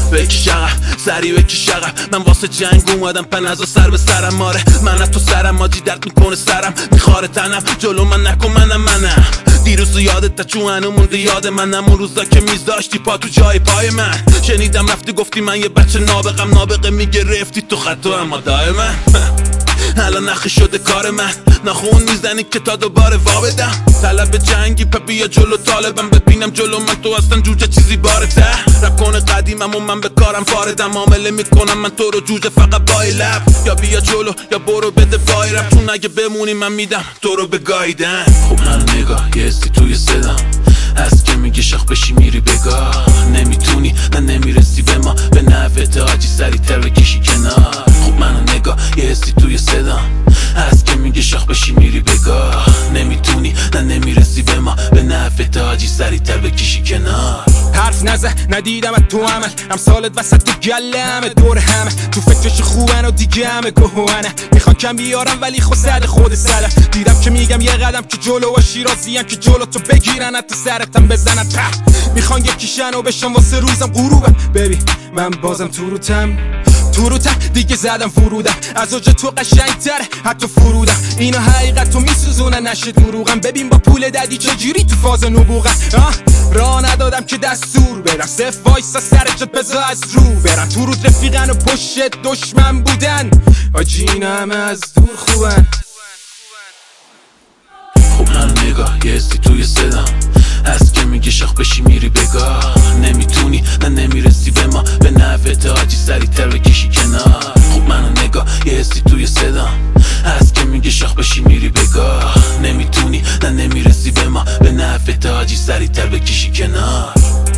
بکش عقب سری بکش عقب من واسه جنگ اومدم پنزا سر به سرم ماره من از تو سرم ماجی درد میکنه سرم میخواره تنم جلو من نکن منم دیروز یادت چون هنو مونده یاد منم اون روزا که میذاشتی پا تو جای پای من شنیدم رفتی گفتی من یه بچه نابغه میگرفتی تو خطو اما دای من الان نخی شده کار من نخون میزنی که تا دوباره وا بدم طلب جنگی پا بیا جلو طالبم ببینم جلو من تو اصلا جوجه چیزی بارته رب کنه قدیمم و من به کارم واردم معامله میکنم من تو رو جوجه فقط بای لب یا بیا جلو یا برو بده وای رب چون اگه بمونی من میدم تو رو به گایدن خب من نگاه یه استی توی صدام هست که میگه شاخ بشی میری بگاه نمیتونی نه نمیرسی به ما به نفت آجی سری تر بکشی کنار خب منو نگاه یه حسی توی صدام هست که میگه شاخ بشی میری بگاه نمیتونی نه نمیرسی به ما به نفت آجی سری تر بکشی کنار حرف نزه ندیدم تو عمل امثالت وسط تو گله همه دور همه تو فکرش خوبن و دیگه همه گهوانه میخوان کم بیارم ولی خود سلم دیدم که میگم یه قدم که جلو و شیرازیم که جلو تو بگیرن تو سرتم بزنن ته میخوان یکیشن و بشن واسه روزم غروبم ببین من بازم تو روتم دیگه زدم فرودم از اوج تو قشنگتره حتی فرودم اینا حقیقت تو میسوزونن نشه دروغم ببین با پول ددی چجوری تو فاز نبوغم راه ندادم که دستور برم صف وایسا سرت بذار از رو برم تو رود رفیقن و پشت دشمن بودن آجی اینا همه از دور خوبن خب من نگاه یه حسی توی صدام هست که میگه شاخ بشی میری بگاه نمیتونی نه نمیرسی به ما به نفت آجی سری تر بکشی کنار خب منو نگاه یه حسی توی صدام هست که میگه شاخ بشی میری بگاه نمیتونی نه نمیرسی به ما به نفت آجی سری تر بکشی کنار